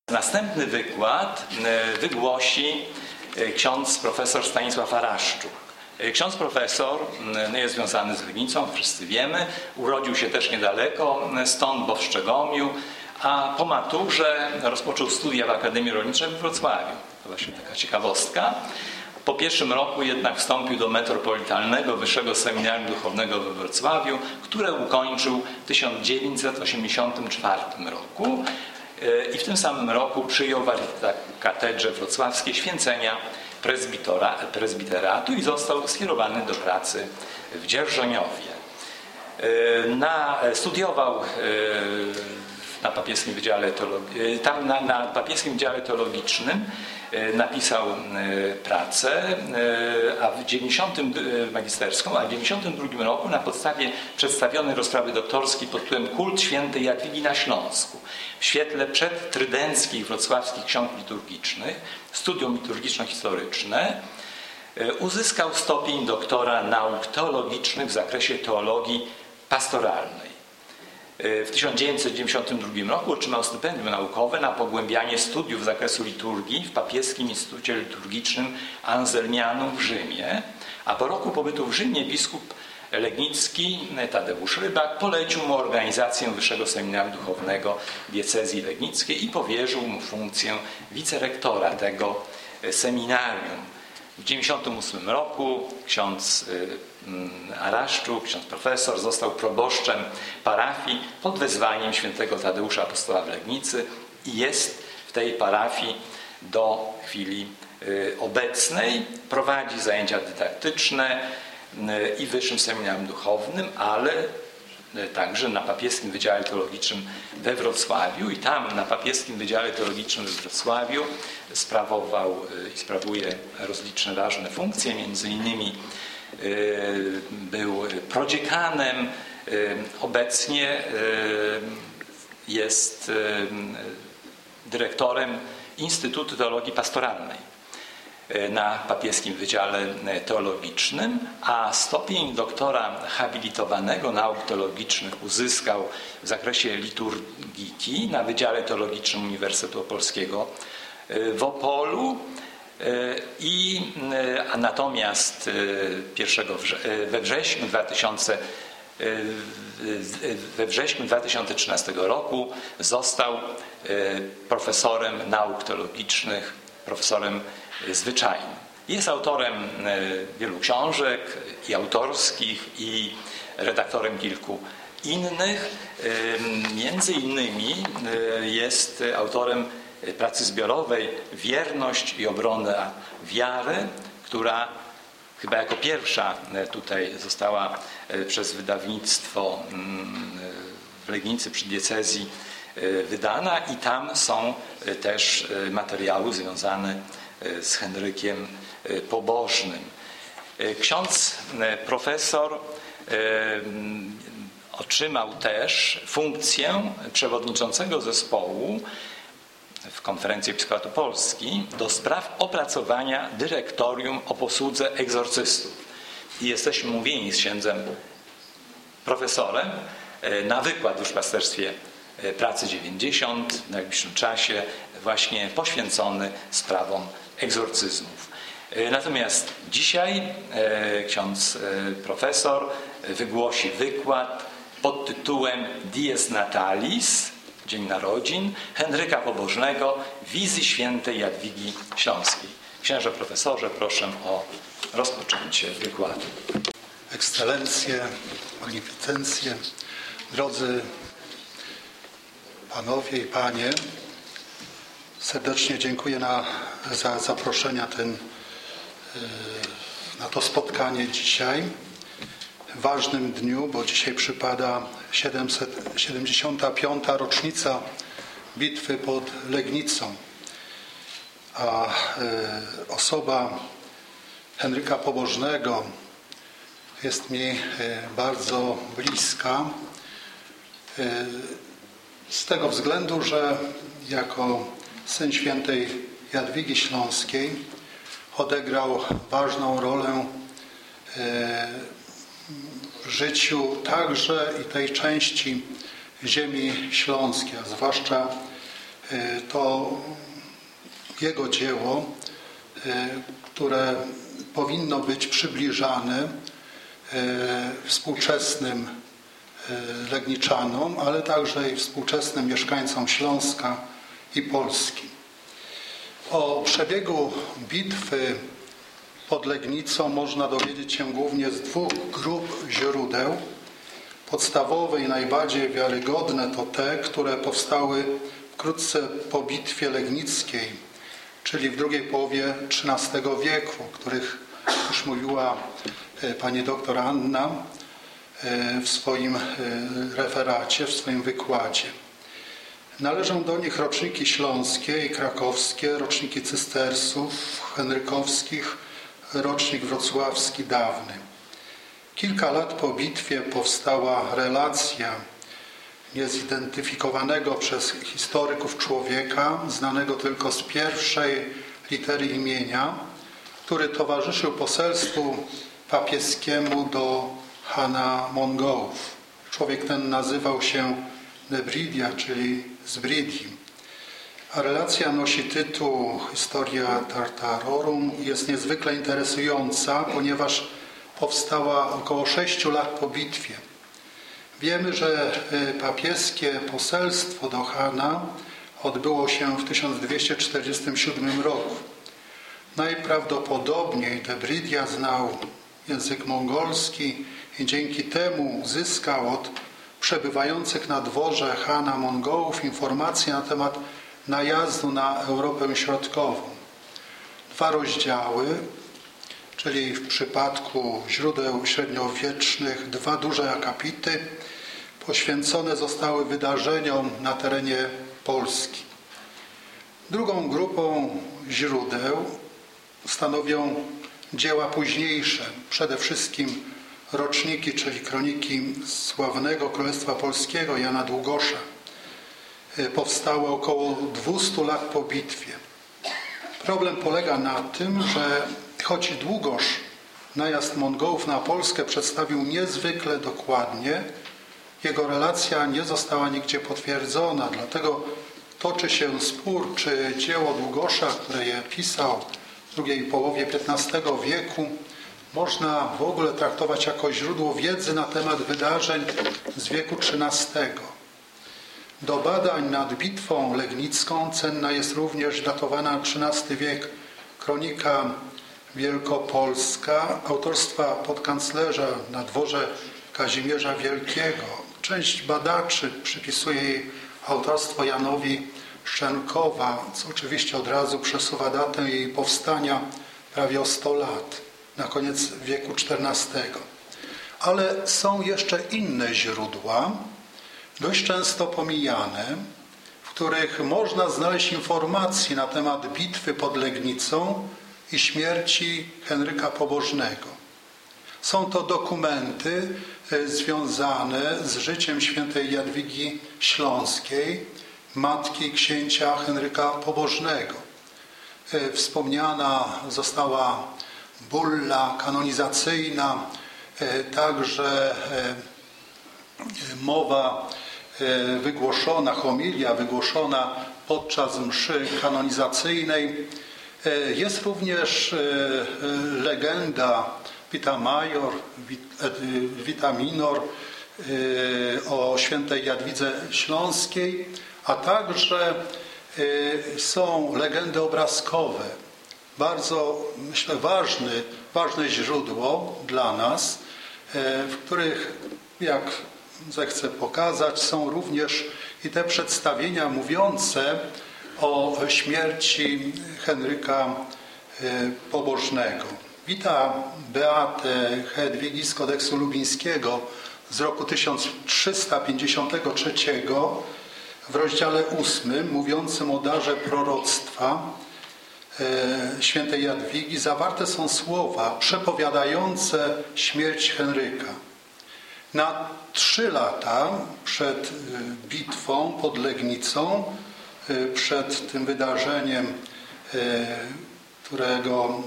Następny wykład wygłosi ksiądz profesor Stanisław Araszczuk. Ksiądz profesor jest związany z Legnicą, wszyscy wiemy. Urodził się też niedaleko stąd, bo w Szczegomiu, a po maturze rozpoczął studia w Akademii Rolniczej we Wrocławiu. To właśnie taka ciekawostka. Po pierwszym roku jednak wstąpił do Metropolitalnego Wyższego Seminarium Duchownego we Wrocławiu, które ukończył w 1984 roku. I w tym samym roku przyjął w katedrze wrocławskiej święcenia prezbiteratu i został skierowany do pracy w Dzierżoniowie. Studiował na Papieskim Wydziale na Papieskim Wydziale Teologicznym napisał pracę magisterską, a w 1992 roku na podstawie przedstawionej rozprawy doktorskiej pod tytułem Kult Świętej Jadwigi na Śląsku w świetle przedtrydenckich wrocławskich ksiąg liturgicznych, studium liturgiczno-historyczne, uzyskał stopień doktora nauk teologicznych w zakresie teologii pastoralnej. W 1992 roku otrzymał stypendium naukowe na pogłębianie studiów z zakresu liturgii w Papieskim Instytucie Liturgicznym Anselmianum w Rzymie, a po roku pobytu w Rzymie biskup legnicki Tadeusz Rybak polecił mu organizację Wyższego Seminarium Duchownego Diecezji Legnickiej i powierzył mu funkcję wicerektora tego seminarium. W 1998 roku ksiądz Araszczuk, ksiądz profesor, został proboszczem parafii pod wezwaniem świętego Tadeusza Apostoła w Legnicy i jest w tej parafii do chwili obecnej. Prowadzi zajęcia dydaktyczne i w Wyższym Seminarium Duchownym, ale także na Papieskim Wydziale Teologicznym we Wrocławiu i tam na Papieskim Wydziale Teologicznym we Wrocławiu sprawował i sprawuje rozliczne ważne funkcje, między innymi był prodziekanem, obecnie jest dyrektorem Instytutu Teologii Pastoralnej na Papieskim Wydziale Teologicznym, a stopień doktora habilitowanego nauk teologicznych uzyskał w zakresie liturgiki na Wydziale Teologicznym Uniwersytetu Opolskiego w Opolu. Natomiast we wrześniu 2013 roku został profesorem nauk teologicznych, profesorem zwyczajnym. Jest autorem wielu książek i autorskich, i redaktorem kilku innych. Między innymi jest autorem pracy zbiorowej Wierność i obrona wiary, która chyba jako pierwsza tutaj została przez wydawnictwo w Legnicy przy diecezji wydana i tam są też materiały związane z Henrykiem Pobożnym. Ksiądz profesor otrzymał też funkcję przewodniczącego zespołu w Konferencji Episkopatu Polski do spraw opracowania dyrektorium o posłudze egzorcystów. I jesteśmy umówieni z księdzem profesorem na wykład w Duszpasterstwie Pracy 90 w najbliższym czasie, właśnie poświęcony sprawom egzorcyzmów. Natomiast dzisiaj ksiądz profesor wygłosi wykład pod tytułem Dies Natalis, Dzień Narodzin, Henryka Pobożnego, wizji świętej Jadwigi Śląskiej. Księże profesorze, proszę o rozpoczęcie wykładu. Ekscelencje, magnificencje, drodzy panowie i panie, serdecznie dziękuję za zaproszenie na to spotkanie dzisiaj. W ważnym dniu, bo dzisiaj przypada 775. rocznica bitwy pod Legnicą. A osoba Henryka Pobożnego jest mi bardzo bliska. Z tego względu, że jako syn świętej Jadwigi Śląskiej odegrał ważną rolę w życiu także i tej części ziemi śląskiej, a zwłaszcza to jego dzieło, które powinno być przybliżane współczesnym Legniczanom, ale także i współczesnym mieszkańcom Śląska i Polski. O przebiegu bitwy pod Legnicą można dowiedzieć się głównie z dwóch grup źródeł. Podstawowe i najbardziej wiarygodne to te, które powstały wkrótce po bitwie legnickiej, czyli w drugiej połowie XIII wieku, o których już mówiła pani doktor Anna w swoim referacie, w swoim wykładzie. Należą do nich roczniki śląskie i krakowskie, roczniki cystersów, henrykowskich, rocznik wrocławski dawny. Kilka lat po bitwie powstała relacja niezidentyfikowanego przez historyków człowieka, znanego tylko z pierwszej litery imienia, który towarzyszył poselstwu papieskiemu do Hana Mongołów. Człowiek ten nazywał się Nebridia, czyli z Bridii. A relacja nosi tytuł Historia Tartarorum i jest niezwykle interesująca, ponieważ powstała około 6 lat po bitwie. Wiemy, że papieskie poselstwo do Hana odbyło się w 1247 roku. Najprawdopodobniej Nebridia znał język mongolski i dzięki temu zyskał od przebywających na dworze Hana Mongołów informacje na temat najazdu na Europę Środkową. 2 rozdziały, czyli w przypadku źródeł średniowiecznych 2 duże akapity, poświęcone zostały wydarzeniom na terenie Polski. Drugą grupą źródeł stanowią dzieła późniejsze, przede wszystkim roczniki, czyli kroniki sławnego Królestwa Polskiego Jana Długosza. Powstały około 200 lat po bitwie. Problem polega na tym, że choć Długosz najazd Mongołów na Polskę przedstawił niezwykle dokładnie, jego relacja nie została nigdzie potwierdzona. Dlatego toczy się spór, czy dzieło Długosza, które je pisał w drugiej połowie XV wieku, można w ogóle traktować jako źródło wiedzy na temat wydarzeń z wieku XIII. Do badań nad bitwą legnicką cenna jest również datowana XIII wiek kronika wielkopolska autorstwa podkanclerza na dworze Kazimierza Wielkiego. Część badaczy przypisuje jej autorstwo Janowi Szczękowa, co oczywiście od razu przesuwa datę jej powstania prawie o 100 lat, na koniec wieku XIV. Ale są jeszcze inne źródła, dość często pomijane, w których można znaleźć informacje na temat bitwy pod Legnicą i śmierci Henryka Pobożnego. Są to dokumenty związane z życiem świętej Jadwigi Śląskiej, matki księcia Henryka Pobożnego. Wspomniana została bulla kanonizacyjna, także mowa wygłoszona, homilia wygłoszona podczas mszy kanonizacyjnej. Jest również legenda Vita Major, Vita Minor o świętej Jadwidze Śląskiej, a także są legendy obrazkowe. Bardzo, myślę, ważne źródło dla nas, w których, jak zechcę pokazać, są również i te przedstawienia mówiące o śmierci Henryka Pobożnego. Vita Beate Hedwigi z kodeksu lubińskiego z roku 1353 w rozdziale 8 mówiącym o darze proroctwa świętej Jadwigi zawarte są słowa przepowiadające śmierć Henryka. Na 3 lata przed bitwą pod Legnicą, przed tym wydarzeniem, którego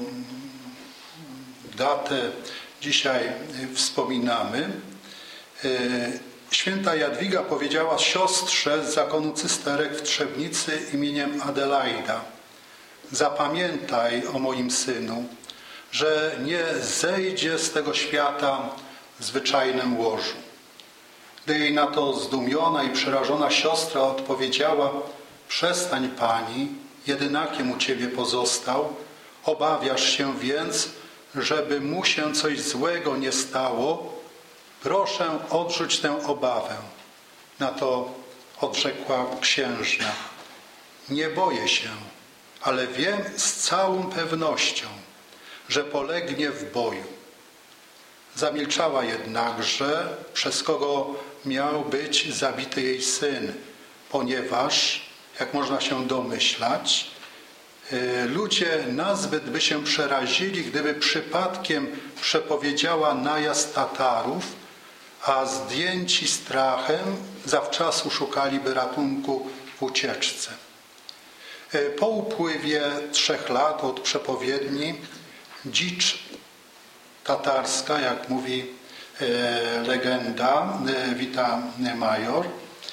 datę dzisiaj wspominamy, Święta Jadwiga powiedziała siostrze z zakonu cysterek w Trzebnicy imieniem Adelaida: zapamiętaj o moim synu, że nie zejdzie z tego świata w zwyczajnym łożu. Gdy jej na to zdumiona i przerażona siostra odpowiedziała: przestań pani, jedynakiem u ciebie pozostał, obawiasz się więc, żeby mu się coś złego nie stało? Proszę, odrzuć tę obawę. Na to odrzekła księżna: nie boję się, ale wiem z całą pewnością, że polegnie w boju. Zamilczała jednakże, przez kogo miał być zabity jej syn, ponieważ, jak można się domyślać, ludzie nazbyt by się przerazili, gdyby przypadkiem przepowiedziała najazd Tatarów, a zdjęci strachem zawczasu szukaliby ratunku w ucieczce. Po upływie 3 lat od przepowiedni dzicz tatarska, jak mówi legenda Vita Major,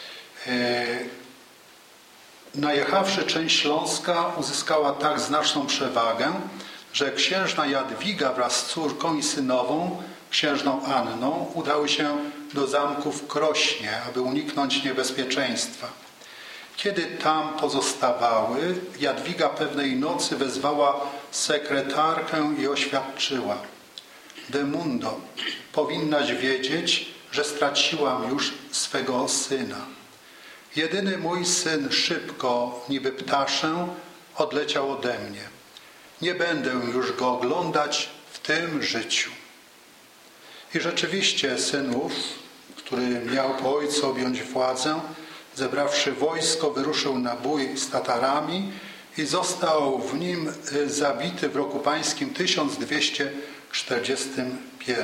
najechawszy część Śląska, uzyskała tak znaczną przewagę, że księżna Jadwiga wraz z córką i synową, księżną Anną, udały się do zamku w Krośnie, aby uniknąć niebezpieczeństwa. Kiedy tam pozostawały, Jadwiga pewnej nocy wezwała sekretarkę i oświadczyła: Demundo, powinnaś wiedzieć, że straciłam już swego syna. Jedyny mój syn szybko, niby ptaszę, odleciał ode mnie. Nie będę już go oglądać w tym życiu. I rzeczywiście synów, który miał po ojcu objąć władzę, zebrawszy wojsko, wyruszył na bój z Tatarami i został w nim zabity w roku pańskim 1241.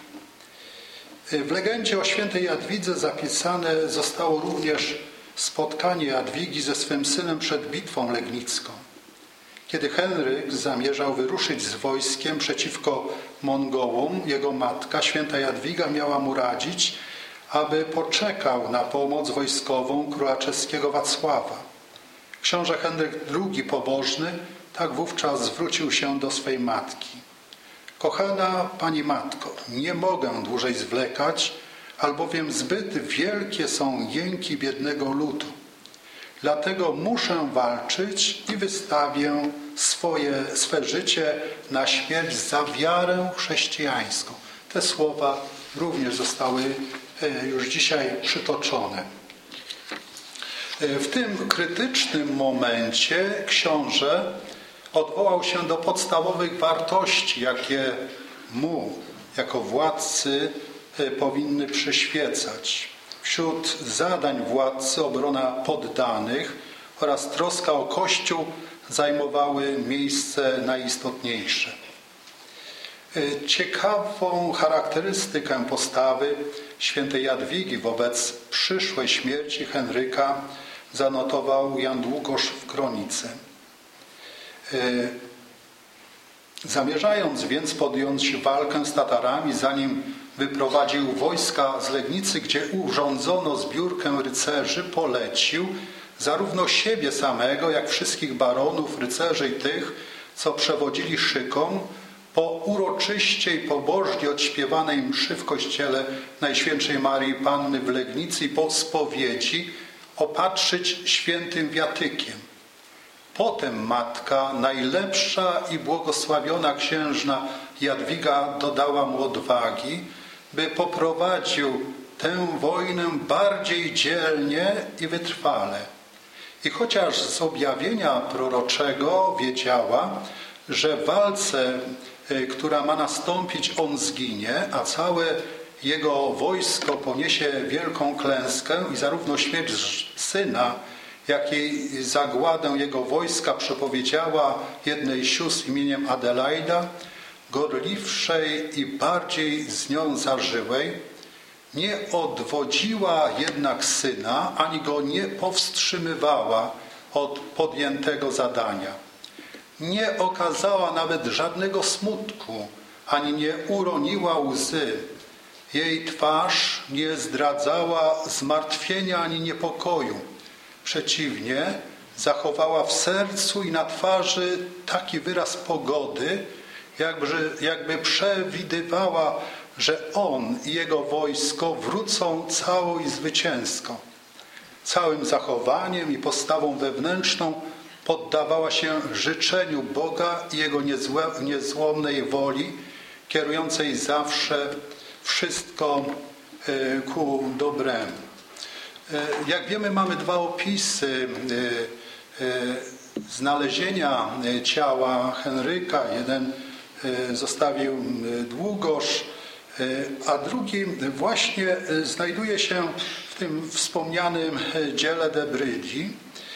W legendzie o świętej Jadwidze zapisane zostało również spotkanie Jadwigi ze swym synem przed bitwą legnicką. Kiedy Henryk zamierzał wyruszyć z wojskiem przeciwko Mongołom, jego matka, święta Jadwiga, miała mu radzić, aby poczekał na pomoc wojskową króla czeskiego Wacława. Książę Henryk II pobożny tak wówczas zwrócił się do swej matki: kochana pani matko, nie mogę dłużej zwlekać, albowiem zbyt wielkie są jęki biednego ludu. Dlatego muszę walczyć i wystawię swe życie na śmierć za wiarę chrześcijańską. Te słowa również zostały już dzisiaj przytoczone. W tym krytycznym momencie książę odwołał się do podstawowych wartości, jakie mu jako władcy powinny przyświecać. Wśród zadań władcy obrona poddanych oraz troska o Kościół zajmowały miejsce najistotniejsze. Ciekawą charakterystykę postawy świętej Jadwigi wobec przyszłej śmierci Henryka zanotował Jan Długosz w kronice. Zamierzając więc podjąć walkę z Tatarami, zanim wyprowadził wojska z Legnicy, gdzie urządzono zbiórkę rycerzy, polecił zarówno siebie samego, jak wszystkich baronów, rycerzy i tych, co przewodzili szykom, po uroczyście i pobożnie odśpiewanej mszy w kościele Najświętszej Maryi Panny w Legnicy i po spowiedzi opatrzyć świętym wiatykiem. Potem matka, najlepsza i błogosławiona księżna Jadwiga, dodała mu odwagi, by poprowadził tę wojnę bardziej dzielnie i wytrwale. I chociaż z objawienia proroczego wiedziała, że w walce, która ma nastąpić, on zginie, a całe jego wojsko poniesie wielką klęskę i zarówno śmierć syna, jak i zagładę jego wojska przepowiedziała jednej sióstr imieniem Adelaida, gorliwszej i bardziej z nią zażyłej, nie odwodziła jednak syna, ani go nie powstrzymywała od podjętego zadania. Nie okazała nawet żadnego smutku, ani nie uroniła łzy, Jej twarz nie zdradzała zmartwienia ani niepokoju. Przeciwnie, zachowała w sercu i na twarzy taki wyraz pogody, jakby przewidywała, że on i jego wojsko wrócą cało i zwycięsko. Całym zachowaniem i postawą wewnętrzną poddawała się życzeniu Boga i Jego niezłomnej woli, kierującej zawsze wszystko ku dobremu. Jak wiemy, mamy dwa opisy znalezienia ciała Henryka. Jeden zostawił Długosz, a drugi właśnie znajduje się w tym wspomnianym dziele de Brydzi.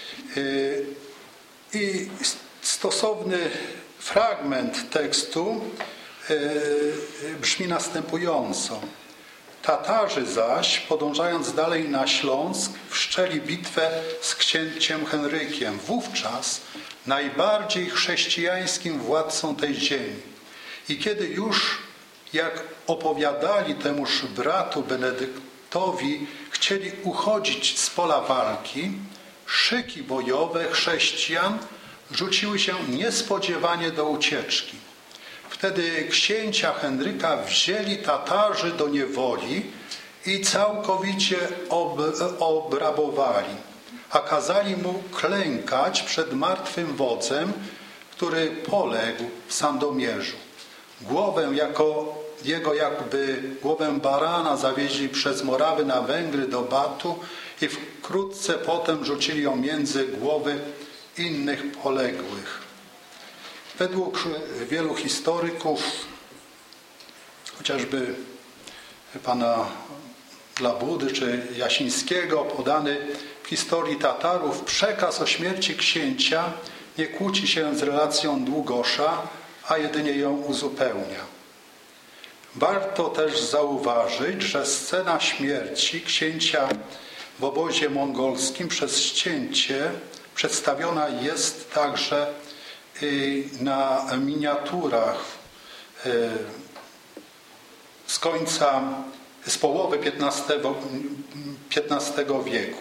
I stosowny fragment tekstu brzmi następująco. Tatarzy zaś, podążając dalej na Śląsk, wszczęli bitwę z księciem Henrykiem, wówczas najbardziej chrześcijańskim władcą tej ziemi. I kiedy już, jak opowiadali temuż bratu Benedyktowi, chcieli uchodzić z pola walki, szyki bojowe chrześcijan rzuciły się niespodziewanie do ucieczki. Wtedy księcia Henryka wzięli Tatarzy do niewoli i całkowicie obrabowali, a kazali mu klękać przed martwym wodzem, który poległ w Sandomierzu. Głowę jakby głowę barana zawieźli przez Morawy na Węgry do Batu i wkrótce potem rzucili ją między głowy innych poległych. Według wielu historyków, chociażby pana Labudy czy Jasińskiego, podany w historii Tatarów, przekaz o śmierci księcia nie kłóci się z relacją Długosza, a jedynie ją uzupełnia. Warto też zauważyć, że scena śmierci księcia w obozie mongolskim przez ścięcie przedstawiona jest także na miniaturach z połowy XV wieku.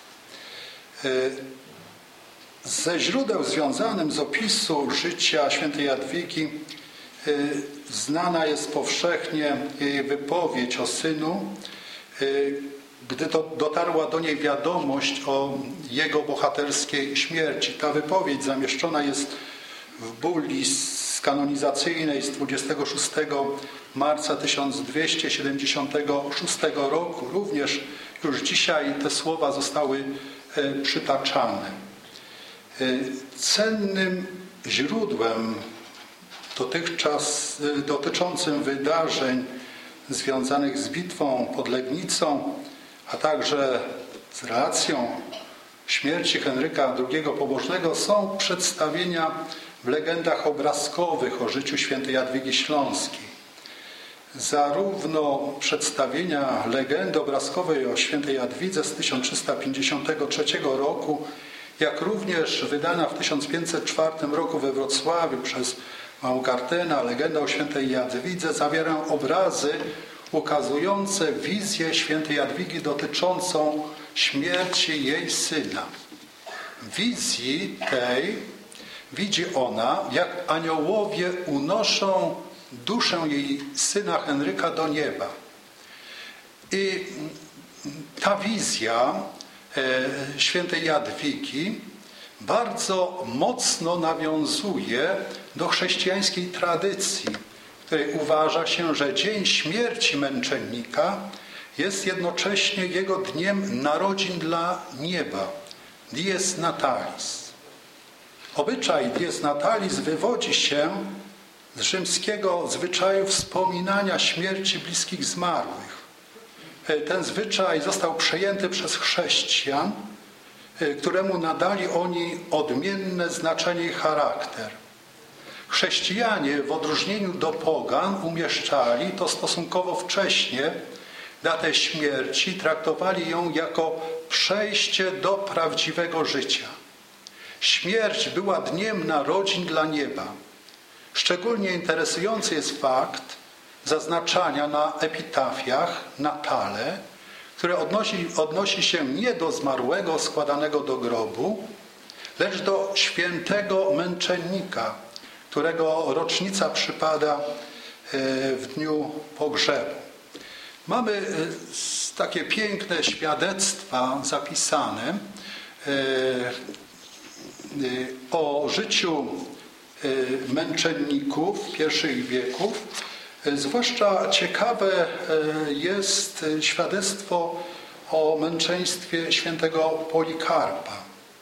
Ze źródeł związanym z opisu życia świętej Jadwigi znana jest powszechnie jej wypowiedź o synu, gdy dotarła do niej wiadomość o jego bohaterskiej śmierci. Ta wypowiedź zamieszczona jest w bulli kanonizacyjnej z 26 marca 1276 roku. Również już dzisiaj te słowa zostały przytaczane. Cennym źródłem dotyczącym wydarzeń związanych z bitwą pod Legnicą, a także z relacją śmierci Henryka II Pobożnego są przedstawienia w legendach obrazkowych o życiu świętej Jadwigi Śląskiej. Zarówno przedstawienia legendy obrazkowej o świętej Jadwidze z 1353 roku, jak również wydana w 1504 roku we Wrocławiu przez Maugartena legenda o świętej Jadwidze zawierają obrazy ukazujące wizję świętej Jadwigi dotyczącą śmierci jej syna. W wizji tej widzi ona, jak aniołowie unoszą duszę jej syna Henryka do nieba. I ta wizja świętej Jadwigi bardzo mocno nawiązuje do chrześcijańskiej tradycji, w której uważa się, że dzień śmierci męczennika jest jednocześnie jego dniem narodzin dla nieba, dies natalis. Obyczaj dies natalis wywodzi się z rzymskiego zwyczaju wspominania śmierci bliskich zmarłych. Ten zwyczaj został przejęty przez chrześcijan, któremu nadali oni odmienne znaczenie i charakter. Chrześcijanie w odróżnieniu do pogan umieszczali to stosunkowo wcześnie datę śmierci, traktowali ją jako przejście do prawdziwego życia. Śmierć była dniem narodzin dla nieba. Szczególnie interesujący jest fakt, zaznaczania na epitafiach, na tale, które odnosi się nie do zmarłego składanego do grobu, lecz do świętego męczennika, którego rocznica przypada w dniu pogrzebu. Mamy takie piękne świadectwa zapisane o życiu męczenników pierwszych wieków. Zwłaszcza ciekawe jest świadectwo o męczeństwie świętego Polikarpa.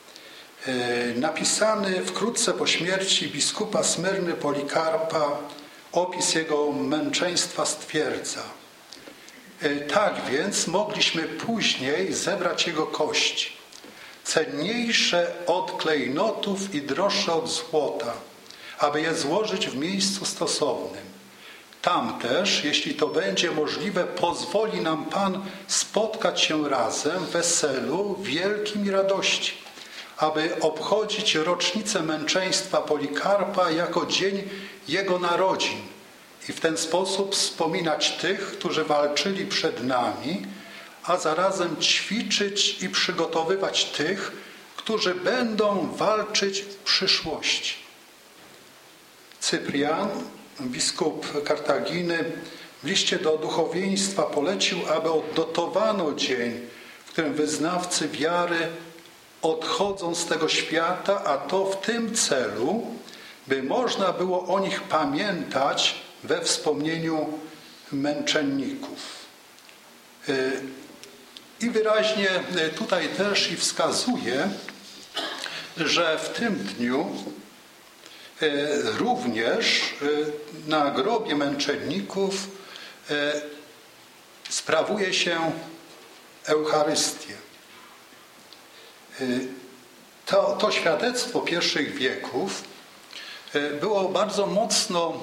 Napisany wkrótce po śmierci biskupa Smyrny Polikarpa opis jego męczeństwa stwierdza: tak więc mogliśmy później zebrać jego kości, cenniejsze od klejnotów i droższe od złota, aby je złożyć w miejscu stosownym. Tam też, jeśli to będzie możliwe, pozwoli nam Pan spotkać się razem w weselu wielkim i radości, aby obchodzić rocznicę męczeństwa Polikarpa jako dzień jego narodzin i w ten sposób wspominać tych, którzy walczyli przed nami, a zarazem ćwiczyć i przygotowywać tych, którzy będą walczyć w przyszłości. Cyprian, biskup Kartaginy, w liście do duchowieństwa polecił, aby odnotowano dzień, w którym wyznawcy wiary odchodzą z tego świata, a to w tym celu, by można było o nich pamiętać we wspomnieniu męczenników. I wyraźnie tutaj też i wskazuje, że w tym dniu również na grobie męczenników sprawuje się Eucharystię. To świadectwo pierwszych wieków było bardzo mocno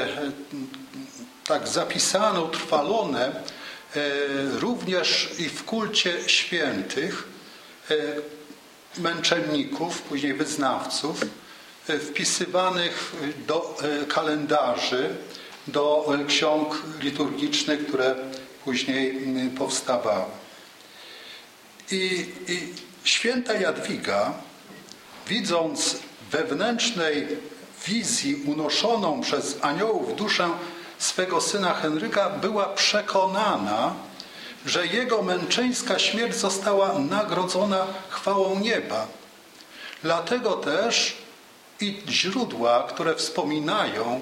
tak zapisane, utrwalone również i w kulcie świętych męczenników, później wyznawców, wpisywanych do kalendarzy, do ksiąg liturgicznych, które później powstawały. I święta Jadwiga, widząc wewnętrznej wizji unoszoną przez aniołów duszę swego syna Henryka, była przekonana, że jego męczeńska śmierć została nagrodzona chwałą nieba. Dlatego też i źródła, które wspominają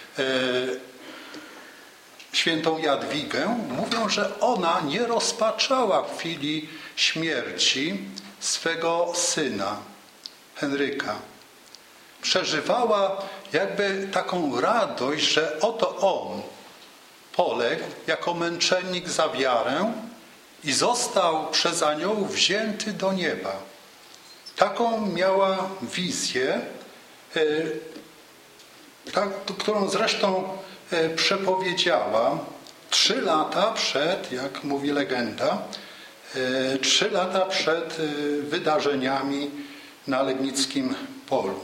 świętą Jadwigę, mówią, że ona nie rozpaczała w chwili śmierci swego syna Henryka. Przeżywała jakby taką radość, że oto on poległ jako męczennik za wiarę i został przez aniołów wzięty do nieba. Taką miała wizję, którą zresztą przepowiedziała 3 lata przed, jak mówi legenda, 3 lata przed wydarzeniami na Legnickim Polu.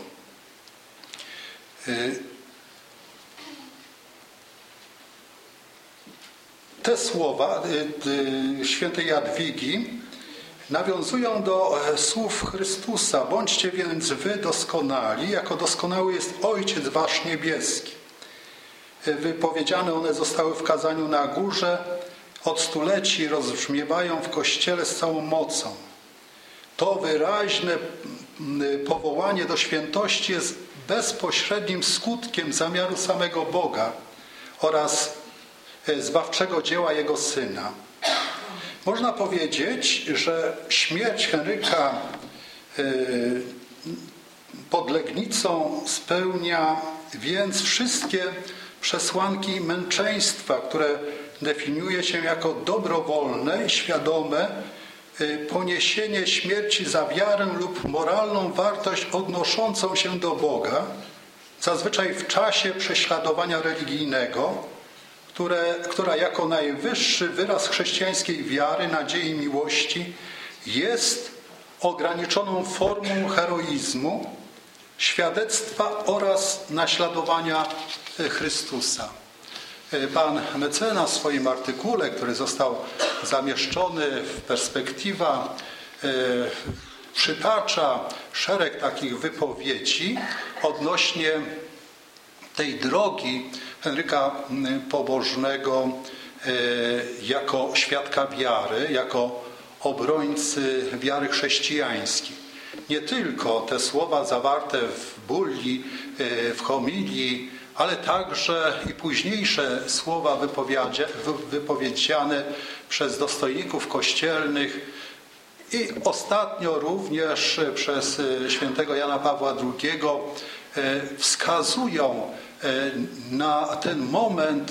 Te słowa świętej Jadwigi nawiązują do słów Chrystusa: bądźcie więc wy doskonali, jako doskonały jest Ojciec wasz niebieski. Wypowiedziane one zostały w kazaniu na górze, od stuleci rozbrzmiewają w Kościele z całą mocą. To wyraźne powołanie do świętości jest bezpośrednim skutkiem zamiaru samego Boga oraz zbawczego dzieła Jego Syna. Można powiedzieć, że śmierć Henryka pod Legnicą spełnia więc wszystkie przesłanki męczeństwa, które definiuje się jako dobrowolne i świadome poniesienie śmierci za wiarę lub moralną wartość odnoszącą się do Boga, zazwyczaj w czasie prześladowania religijnego, która jako najwyższy wyraz chrześcijańskiej wiary, nadziei i miłości jest ograniczoną formą heroizmu, świadectwa oraz naśladowania Chrystusa. Pan mecenas w swoim artykule, który został zamieszczony w Perspektywa, przytacza szereg takich wypowiedzi odnośnie tej drogi Henryka Pobożnego jako świadka wiary, jako obrońcy wiary chrześcijańskiej. Nie tylko te słowa zawarte w bulli, w homilii, ale także i późniejsze słowa wypowiedziane przez dostojników kościelnych i ostatnio również przez świętego Jana Pawła II wskazują na ten moment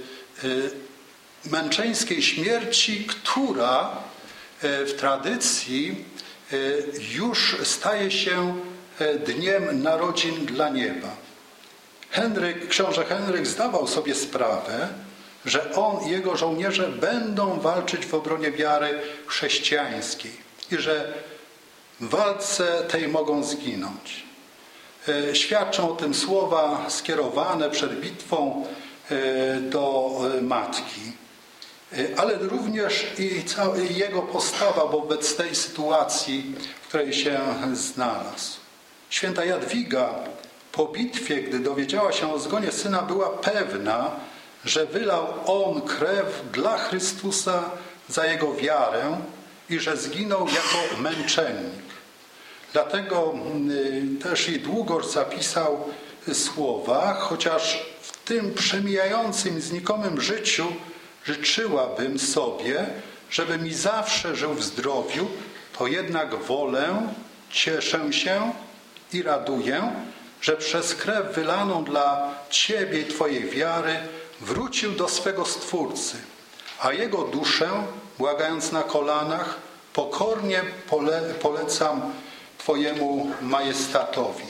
męczeńskiej śmierci, która w tradycji już staje się dniem narodzin dla nieba. Książę Henryk zdawał sobie sprawę, że on i jego żołnierze będą walczyć w obronie wiary chrześcijańskiej i że w walce tej mogą zginąć. Świadczą o tym słowa skierowane przed bitwą do matki, ale również i jego postawa wobec tej sytuacji, w której się znalazł. Święta Jadwiga po bitwie, gdy dowiedziała się o zgonie syna, była pewna, że wylał on krew dla Chrystusa za jego wiarę i że zginął jako męczennik. Dlatego też i Długorz zapisał słowa, chociaż w tym przemijającym, znikomym życiu życzyłabym sobie, żeby mi zawsze żył w zdrowiu, to jednak wolę, cieszę się i raduję, że przez krew wylaną dla Ciebie i Twojej wiary wrócił do swego Stwórcy, a jego duszę, błagając na kolanach, pokornie polecam Twojemu majestatowi.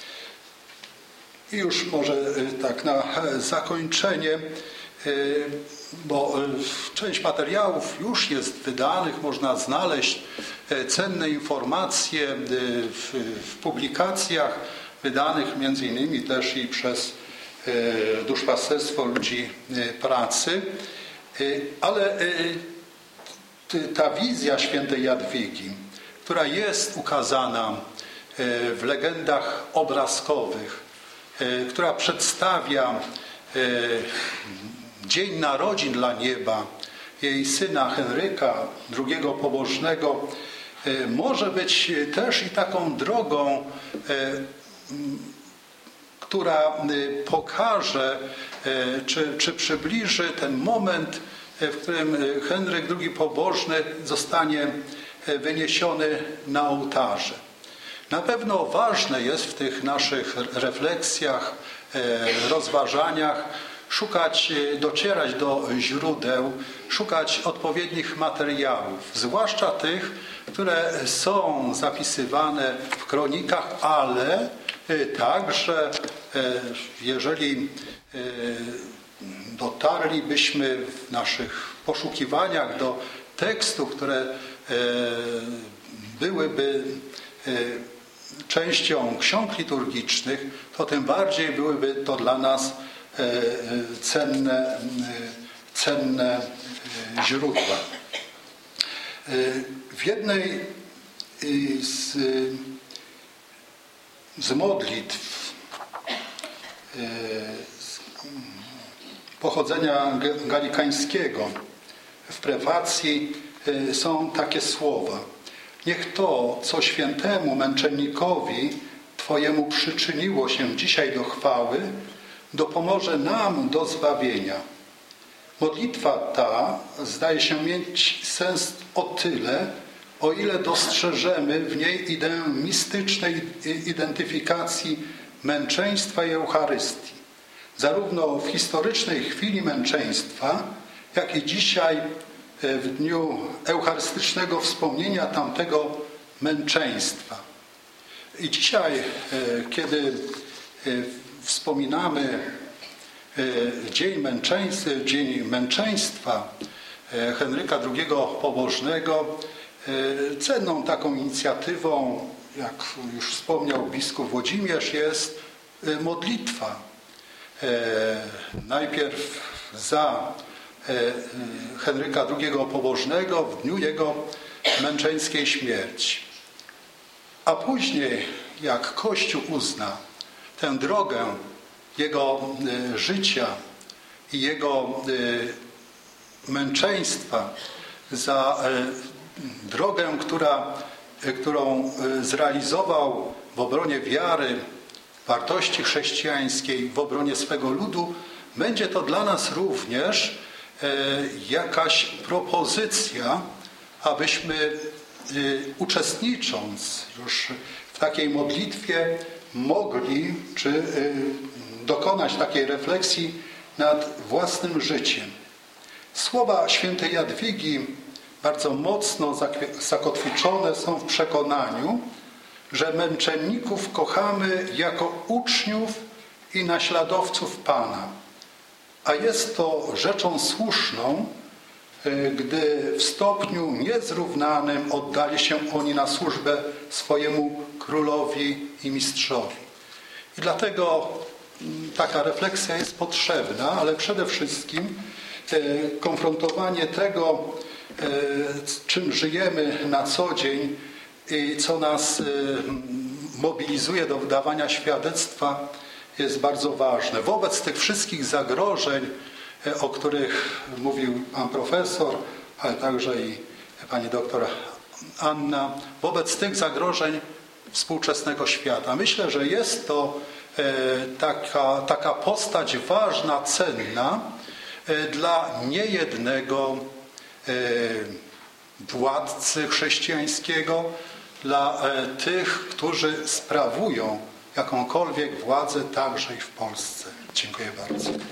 I już może tak na zakończenie, bo część materiałów już jest wydanych, można znaleźć cenne informacje w publikacjach wydanych między innymi też i przez Duszpasterstwo Ludzi Pracy, ale ta wizja świętej Jadwigi, która jest ukazana w legendach obrazkowych, która przedstawia dzień narodzin dla nieba jej syna Henryka II Pobożnego, może być też i taką drogą, która pokaże czy przybliży ten moment, w którym Henryk II Pobożny zostanie wyniesiony na ołtarze. Na pewno ważne jest w tych naszych refleksjach, rozważaniach docierać do źródeł, szukać odpowiednich materiałów, zwłaszcza tych, które są zapisywane w kronikach, ale także jeżeli dotarlibyśmy w naszych poszukiwaniach do tekstów, które byłyby częścią ksiąg liturgicznych, to tym bardziej byłyby to dla nas cenne źródła. W jednej z modlitw pochodzenia galikańskiego w prefacji są takie słowa: niech to, co świętemu męczennikowi Twojemu przyczyniło się dzisiaj do chwały, dopomoże nam do zbawienia. Modlitwa ta zdaje się mieć sens o tyle, o ile dostrzeżemy w niej ideę mistycznej identyfikacji męczeństwa i Eucharystii. Zarówno w historycznej chwili męczeństwa, jak i dzisiaj w dniu eucharystycznego wspomnienia tamtego męczeństwa. I dzisiaj, kiedy wspominamy Dzień Męczeństwa Henryka II Pobożnego, cenną taką inicjatywą, jak już wspomniał biskup Włodzimierz, jest modlitwa. Najpierw za Henryka II Pobożnego w dniu jego męczeńskiej śmierci. A później, jak Kościół uzna tę drogę jego życia i jego męczeństwa za drogę, którą zrealizował w obronie wiary, wartości chrześcijańskiej, w obronie swego ludu, będzie to dla nas również jakaś propozycja, abyśmy uczestnicząc już w takiej modlitwie mogli dokonać takiej refleksji nad własnym życiem. Słowa świętej Jadwigi bardzo mocno zakotwiczone są w przekonaniu, że męczenników kochamy jako uczniów i naśladowców Pana. A jest to rzeczą słuszną, gdy w stopniu niezrównanym oddali się oni na służbę swojemu królowi i mistrzowi. I dlatego taka refleksja jest potrzebna, ale przede wszystkim konfrontowanie tego, czym żyjemy na co dzień i co nas mobilizuje do wydawania świadectwa, jest bardzo ważne. Wobec tych wszystkich zagrożeń, o których mówił pan profesor, ale także i pani doktor Anna, wobec tych zagrożeń współczesnego świata. Myślę, że jest to taka postać ważna, cenna dla niejednego władcy chrześcijańskiego, dla tych, którzy sprawują jakąkolwiek władzę także i w Polsce. Dziękuję bardzo.